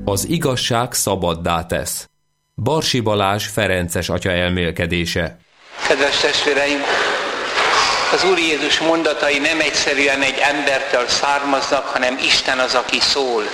Az igazság szabaddá tesz. Barsi Balázs ferences atya elmélkedése. Kedves testvéreim, az Úr Jézus mondatai nem egyszerűen egy embertől származnak, hanem Isten az, aki szól.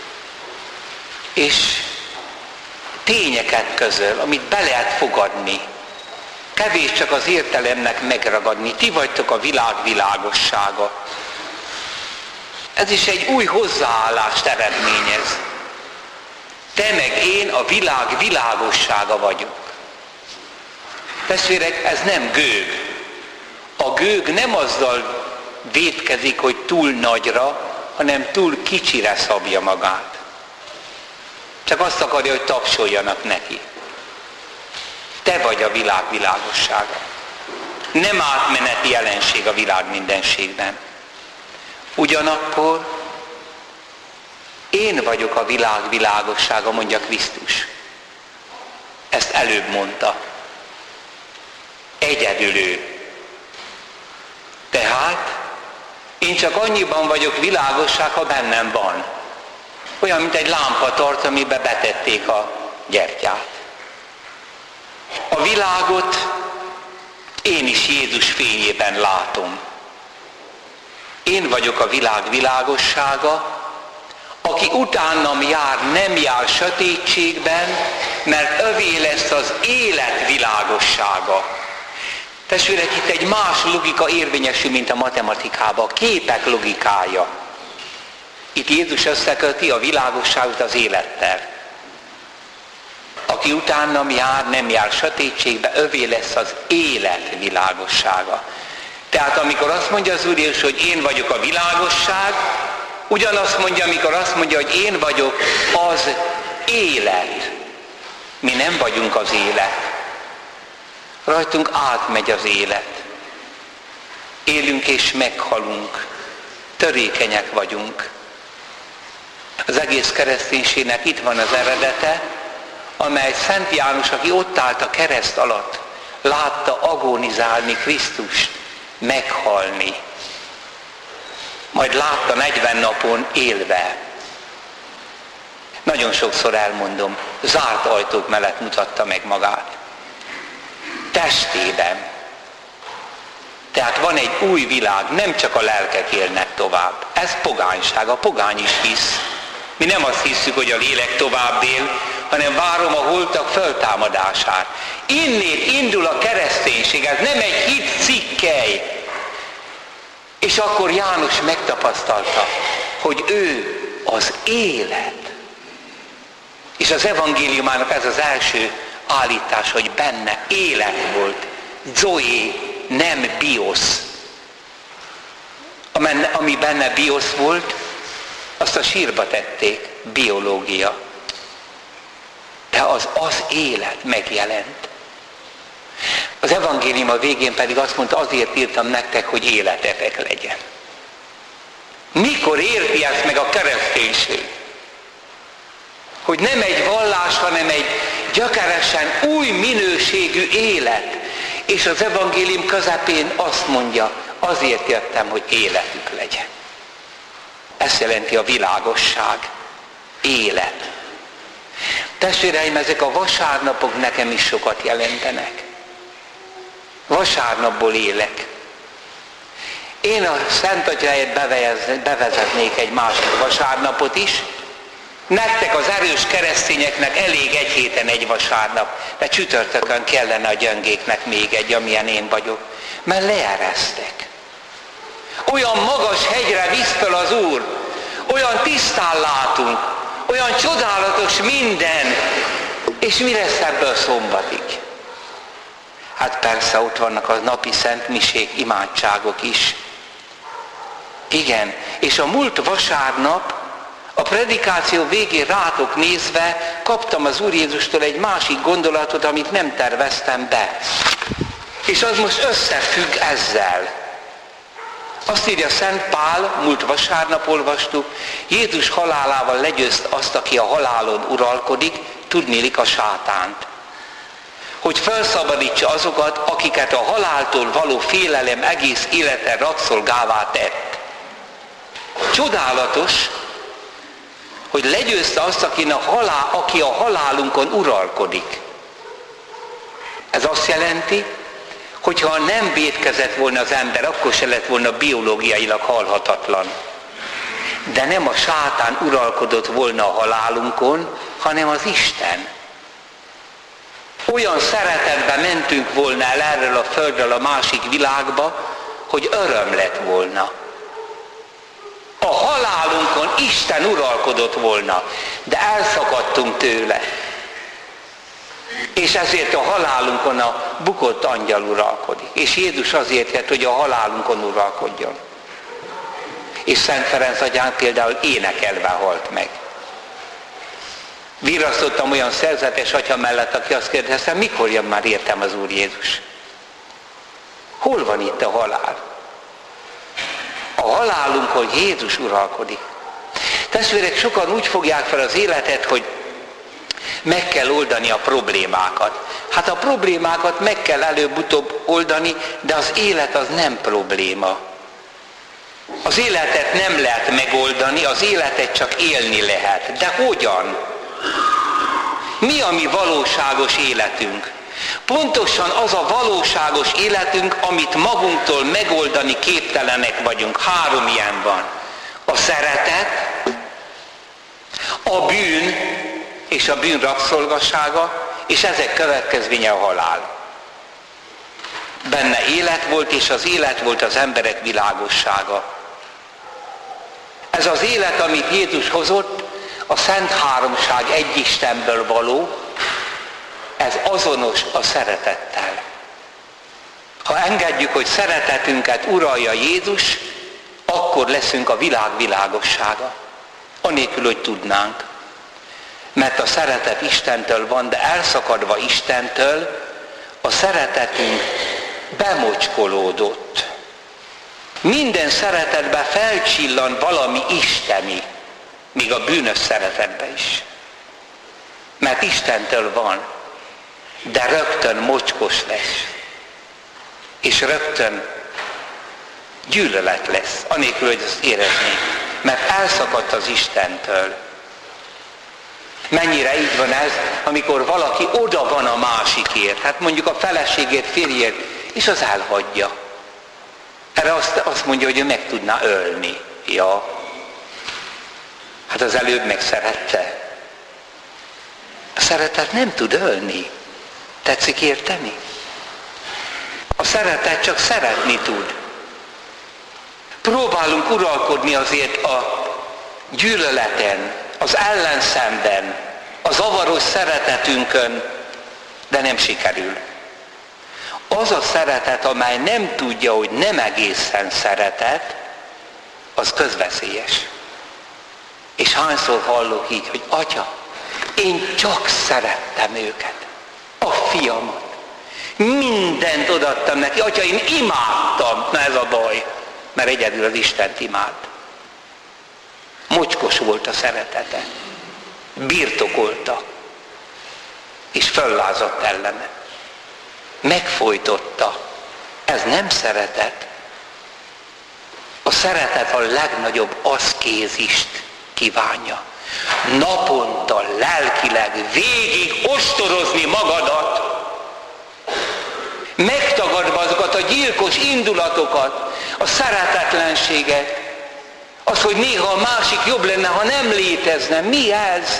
És tényeket közöl, amit be lehet fogadni. Kevés csak az értelemnek megragadni. Ti vagytok a világ világossága. Ez is egy új hozzáállást eredményez. Te meg én a világ világossága vagyok. Testvérek, ez nem gőg. A gőg nem azzal vétkezik, hogy túl nagyra, hanem túl kicsire szabja magát. Csak azt akarja, hogy tapsoljanak neki. Te vagy a világ világossága. Nem átmeneti jelenség a világ mindenségben. Ugyanakkor én vagyok a világ világossága, mondja Krisztus. Ezt előbb mondta. Egyedül ő. Tehát én csak annyiban vagyok világosság, ha bennem van. Olyan, mint egy lámpatart, amiben betették a gyertyát. A világot én is Jézus fényében látom. Én vagyok a világ világossága, aki utánam jár, nem jár sötétségben, mert övé lesz az élet világossága. Testvérek, itt egy más logika érvényesül, mint a matematikában, a képek logikája. Itt Jézus összeköti a világosságot az élettel. Aki utánam jár, nem jár sötétségbe, övé lesz az élet világossága. Tehát amikor azt mondja az Úr Jézus, hogy én vagyok a világosság, ugyanazt mondja, amikor azt mondja, hogy én vagyok az élet. Mi nem vagyunk az élet. Rajtunk átmegy az élet. Élünk és meghalunk. Törékenyek vagyunk. Az egész kereszténységnek itt van az eredete, amely Szent János, aki ott állt a kereszt alatt, látta agonizálni Krisztust, meghalni. Majd látta 40 napon élve. Nagyon sokszor elmondom, zárt ajtók mellett mutatta meg magát. Testében. Tehát van egy új világ, nem csak a lelkek élnek tovább. Ez pogányság, a pogány is hisz. Mi nem azt hiszük, hogy a lélek tovább él, hanem várom a holtak föltámadását. Innét indul a kereszténység, ez nem egy hit cikkely. És akkor János megtapasztalta, hogy ő az élet. És az evangéliumának ez az első állítás, hogy benne élet volt. Zoé, nem biosz. Ami benne biosz volt, azt a sírba tették, biológia. De az élet megjelent. Az evangélium a végén pedig azt mondta, azért írtam nektek, hogy életetek legyen. Mikor érti ezt meg a kereszténység? Hogy nem egy vallás, hanem egy gyökeresen új minőségű élet. És az evangélium közepén azt mondja, azért jöttem, hogy életük legyen. Ezt jelenti a világosság, élet. Testvéreim, ezek a vasárnapok nekem is sokat jelentenek. Vasárnapból élek. Én a Szent Atya helyett bevezetnék egy másik vasárnapot is. Nektek az erős keresztényeknek elég egy héten egy vasárnap, de csütörtökön kellene a gyöngéknek még egy, amilyen én vagyok. Mert leeresztek. Olyan magas hegyre visz fel az Úr, olyan tisztán látunk, olyan csodálatos minden, és mi lesz ebből szombatig? Hát persze ott vannak a napi szentmisék, imádságok is. Igen, és a múlt vasárnap, a predikáció végén rátok nézve kaptam az Úr Jézustól egy másik gondolatot, amit nem terveztem be. És az most összefügg ezzel. Azt írja Szent Pál, múlt vasárnap olvastuk, Jézus halálával legyőzt azt, aki a halálon uralkodik, tudniillik a sátánt. Hogy felszabadítsa azokat, akiket a haláltól való félelem egész élete rabszolgává tett. Csodálatos, hogy legyőzte azt, aki a halálunkon uralkodik. Ez azt jelenti, hogyha nem vétkezett volna az ember, akkor se lett volna biológiailag halhatatlan. De nem a sátán uralkodott volna a halálunkon, hanem az Isten. Olyan szeretetben mentünk volna el erről a földről a másik világba, hogy öröm lett volna. A halálunkon Isten uralkodott volna, de elszakadtunk tőle. És ezért a halálunkon a bukott angyal uralkodik. És Jézus azért jött, hogy a halálunkon uralkodjon. És Szent Ferenc atyánk például énekelve halt meg. Virasztottam olyan szerzetes atya mellett, aki azt kérdezte, mikor jön már értem az Úr Jézus? Hol van itt a halál? A halálunkon Jézus uralkodik. Testvérek, sokan úgy fogják fel az életet, hogy meg kell oldani a problémákat. Hát a problémákat meg kell előbb-utóbb oldani, de az élet az nem probléma. Az életet nem lehet megoldani, az életet csak élni lehet. De hogyan? Mi a mi valóságos életünk? Pontosan az a valóságos életünk, amit magunktól megoldani képtelenek vagyunk. 3 ilyen van. A szeretet, a bűn és a bűn rabszolgassága, és ezek következménye a halál. Benne élet volt, és az élet volt az emberek világossága. Ez az élet, amit Jézus hozott, a Szent Háromság egy Istenből való, ez azonos a szeretettel. Ha engedjük, hogy szeretetünket uralja Jézus, akkor leszünk a világ világossága. Anélkül, hogy tudnánk. Mert a szeretet Istentől van, de elszakadva Istentől, a szeretetünk bemocskolódott. Minden szeretetben felcsillan valami isteni, még a bűnös szeretetben is. Mert Istentől van, de rögtön mocskos lesz. És rögtön gyűlölet lesz, anélkül, hogy ezt éreznék. Mert elszakadt az Istentől. Mennyire így van ez, amikor valaki oda van a másikért, hát mondjuk a feleségért, férjért, és az elhagyja. Erre azt mondja, hogy ő meg tudná ölni. Ja, hát az előbb megszerette. A szeretet nem tud ölni. Tetszik érteni? A szeretet csak szeretni tud. Próbálunk uralkodni azért a gyűlöleten, az ellenszemben, a zavaros szeretetünkön, de nem sikerül. Az a szeretet, amely nem tudja, hogy nem egészen szeretet, az közveszélyes. És hányszor hallok így, hogy Atya, én csak szerettem őket, a fiamat. Mindent odaadtam neki, Atya, én imádtam. Na ez a baj, mert egyedül az Istent imád. Mocskos volt a szeretete. Birtokolta. És föllázadt ellene. Megfojtotta. Ez nem szeretet. A szeretet a legnagyobb aszkézist kívánja. Naponta lelkileg végig ostorozni magadat, megtagadva azokat a gyilkos indulatokat, a szeretetlenséget, az, hogy néha a másik jobb lenne, ha nem létezne. Mi ez?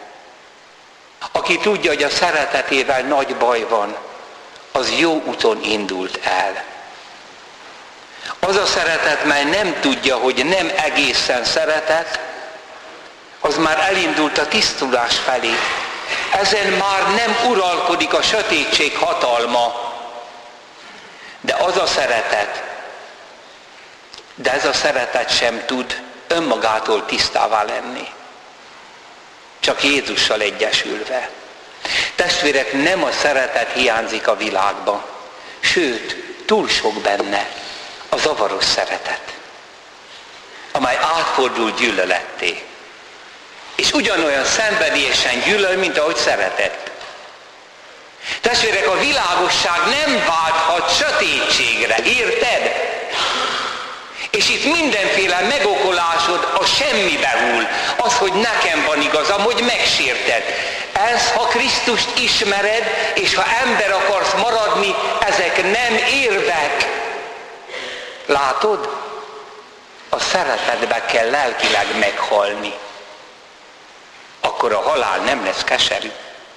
Aki tudja, hogy a szeretetével nagy baj van, az jó úton indult el. Az a szeretet, mely nem tudja, hogy nem egészen szeretet, az már elindult a tisztulás felé. Ezen már nem uralkodik a sötétség hatalma. De az a szeretet, de ez a szeretet sem tud önmagától tisztává lenni. Csak Jézussal egyesülve. Testvérek, nem a szeretet hiányzik a világban, sőt, túl sok benne a zavaros szeretet, amely átfordul gyűlöletté. És ugyanolyan szenvedélyesen gyűlöl, mint ahogy szeretett. Testvérek, a világosság nem válthat sötétségre, érted? És itt mindenféle megokolásod a semmibe hull. Az, hogy nekem van igazam, hogy megsérted. Ez, ha Krisztust ismered, és ha ember akarsz maradni, ezek nem érvek. Látod? A szeretetbe kell lelkileg meghalni. Akkor a halál nem lesz keserű.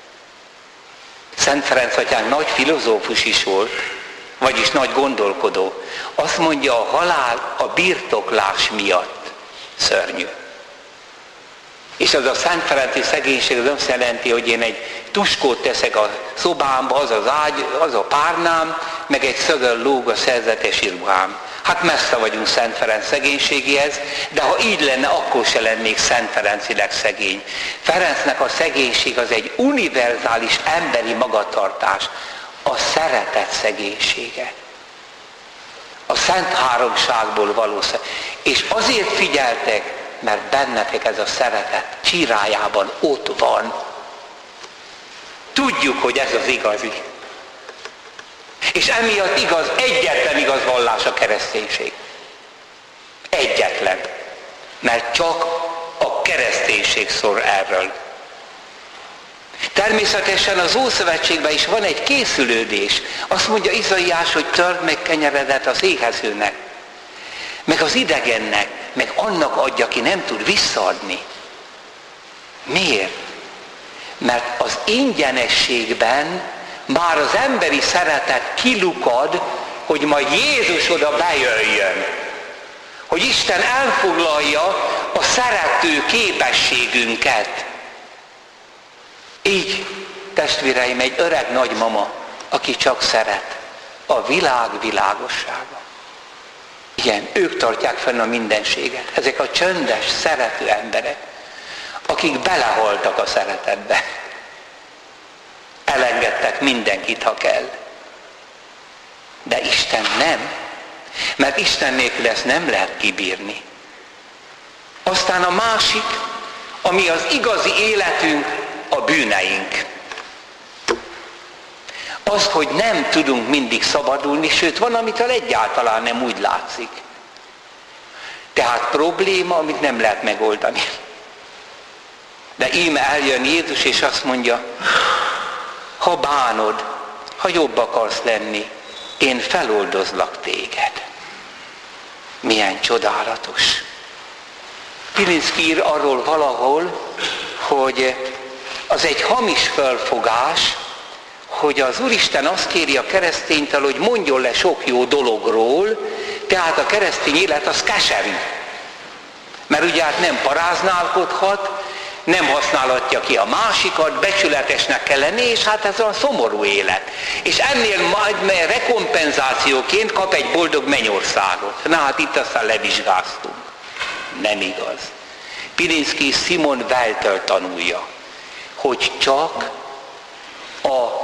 Szent Ferenc atyánk nagy filozófus is volt, vagyis nagy gondolkodó. Azt mondja, a halál a birtoklás miatt szörnyű. És az a Szent Ferenci szegénység az azt jelenti, hogy én egy tuskót teszek a szobámba, az az ágy, az a párnám, meg egy szögön lóg a szerzetes ruhám. Hát messze vagyunk Szent Ferenc szegénységéhez, de ha így lenne, akkor se lennék Szent Ferencileg szegény. Ferencnek a szegénység az egy univerzális emberi magatartás, a szeretet szegénysége. A Szent Háromságból való és azért figyeltek, mert bennetek ez a szeretet csirájában ott van. Tudjuk, hogy ez az igazi. És emiatt igaz, egyetlen igaz vallás a kereszténység. Egyetlen. Mert csak a kereszténység szól erről. Természetesen az Ószövetségben is van egy készülődés. Azt mondja Izaiás, hogy törd meg kenyeredet az éhezőnek, meg az idegennek, meg annak adja, aki nem tud visszaadni. Miért? Mert az ingyenességben már az emberi szeretet kilukad, hogy majd Jézus oda bejöjjön. Hogy Isten elfoglalja a szerető képességünket. Így, testvéreim, egy öreg nagymama, aki csak szeret. A világ világossága. Igen, ők tartják fenn a mindenséget. Ezek a csöndes, szerető emberek, akik belehaltak a szeretetbe. Elengedtek mindenkit, ha kell. De Isten nem. Mert Isten nélkül ezt nem lehet kibírni. Aztán a másik, ami az igazi életünk, a bűneink. Az, hogy nem tudunk mindig szabadulni, sőt van, amitől egyáltalán nem úgy látszik. Tehát probléma, amit nem lehet megoldani. De íme eljön Jézus, és azt mondja, ha bánod, ha jobb akarsz lenni, én feloldozlak téged. Milyen csodálatos. Pilinszky ír arról valahol, hogy az egy hamis felfogás, hogy az Úristen azt kéri a kereszténytől, hogy mondjon le sok jó dologról, tehát a keresztény élet az keserű. Mert ugye hát nem paráználkodhat, nem használhatja ki a másikat, becsületesnek kell lenni, és hát ez a szomorú élet. És ennél majd rekompenzációként kap egy boldog mennyországot. Na hát itt aztán levizsgáztunk. Nem igaz. Pilinszky Simon Weil-től tanulja, hogy csak a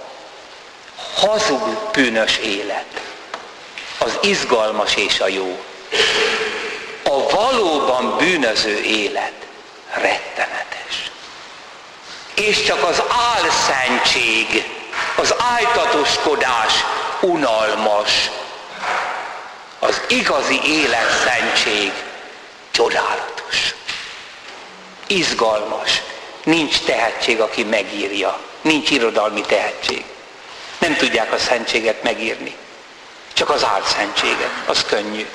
hazug bűnös élet, az izgalmas és a jó, a valóban bűnöző élet rettenetes. És csak az álszentség, az áltatoskodás unalmas. Az igazi életszentség csodálatos. Izgalmas. Nincs tehetség, aki megírja. Nincs irodalmi tehetség. Nem tudják a szentséget megírni. Csak az álszentséget. Az könnyű.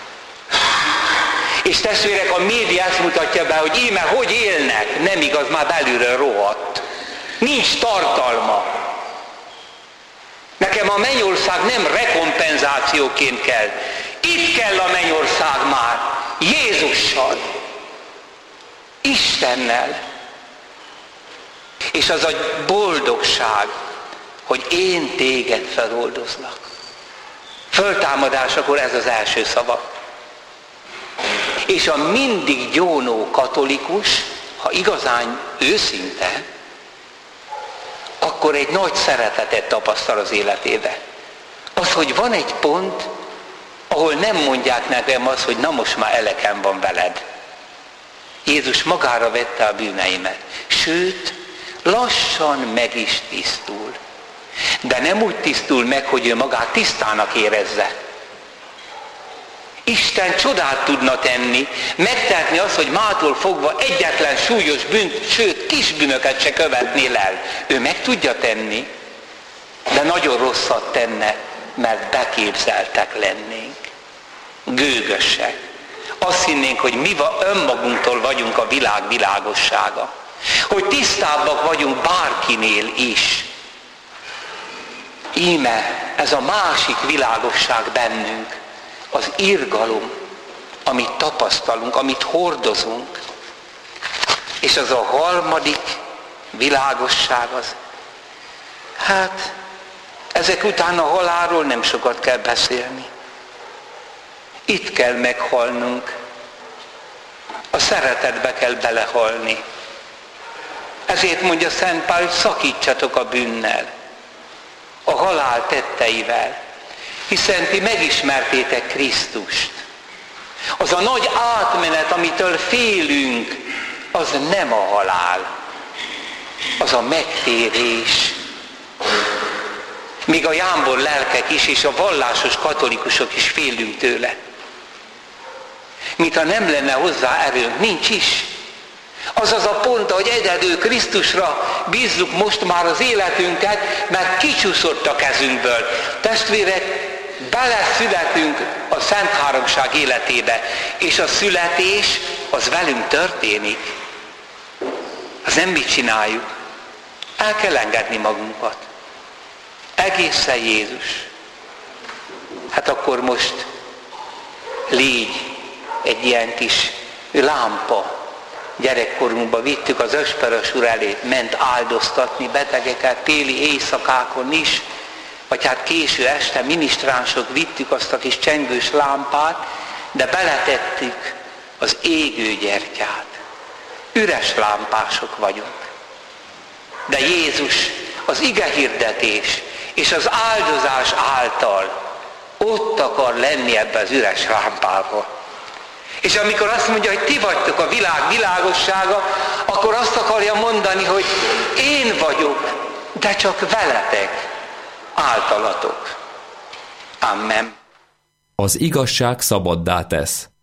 És testvérek, a média ezt mutatja be, hogy íme hogy élnek. Nem igaz, már belülről rohadt. Nincs tartalma. Nekem a mennyország nem rekompenzációként kell. Itt kell a mennyország már. Jézussal. Istennel. És az a boldogság, hogy én téged feloldozlak. Föltámadásakor ez az első szava. És a mindig gyónó katolikus, ha igazán őszinte, akkor egy nagy szeretetet tapasztal az életébe. Az, hogy van egy pont, ahol nem mondják nekem azt, hogy na most már elekem van veled. Jézus magára vette a bűneimet. Sőt, lassan meg is tisztul. De nem úgy tisztul meg, hogy ő magát tisztának érezze. Isten csodát tudna tenni, megtehetni azt, hogy mától fogva egyetlen súlyos bűnt, sőt kis bűnöket se követnél el. Ő meg tudja tenni, de nagyon rosszat tenne, mert beképzeltek lennénk. Gőgösek. Azt hinnénk, hogy mi önmagunktól vagyunk a világ világossága. Hogy tisztábbak vagyunk bárkinél is. Íme ez a másik világosság bennünk, az irgalom, amit tapasztalunk, amit hordozunk. És az a harmadik világosság az, hát ezek után a halálról nem sokat kell beszélni. Itt kell meghalnunk. A szeretetbe kell belehalni. Ezért mondja Szent Pál, hogy szakítsatok a bűnnel, a halál tetteivel, hiszen ti megismertétek Krisztust. Az a nagy átmenet, amitől félünk, az nem a halál, az a megtérés. Míg a jámbor lelkek is, és a vallásos katolikusok is félünk tőle. Mintha nem lenne hozzá erőnk, nincs is. Az az a pont, hogy egyedül Krisztusra bízzuk most már az életünket, mert kicsúszott a kezünkből. Testvérek, beleszületünk a Szent Háromság életébe, és a születés az velünk történik. Az nem mit csináljuk. El kell engedni magunkat. Egészen Jézus. Hát akkor most légy egy ilyen kis lámpa. Gyerekkorunkban vittük az Ösperes Úr elé, ment áldoztatni betegeket téli éjszakákon is, vagy hát késő este minisztránsok vittük azt a kis csengős lámpát, de beletettük az égő gyertyát. Üres lámpások vagyunk. De Jézus az igehirdetés és az áldozás által ott akar lenni ebbe az üres lámpába. És amikor azt mondja, hogy ti vagytok a világ világossága, akkor azt akarja mondani, hogy én vagyok, de csak veletek, általatok. Amen. Az igazság szabaddá tesz.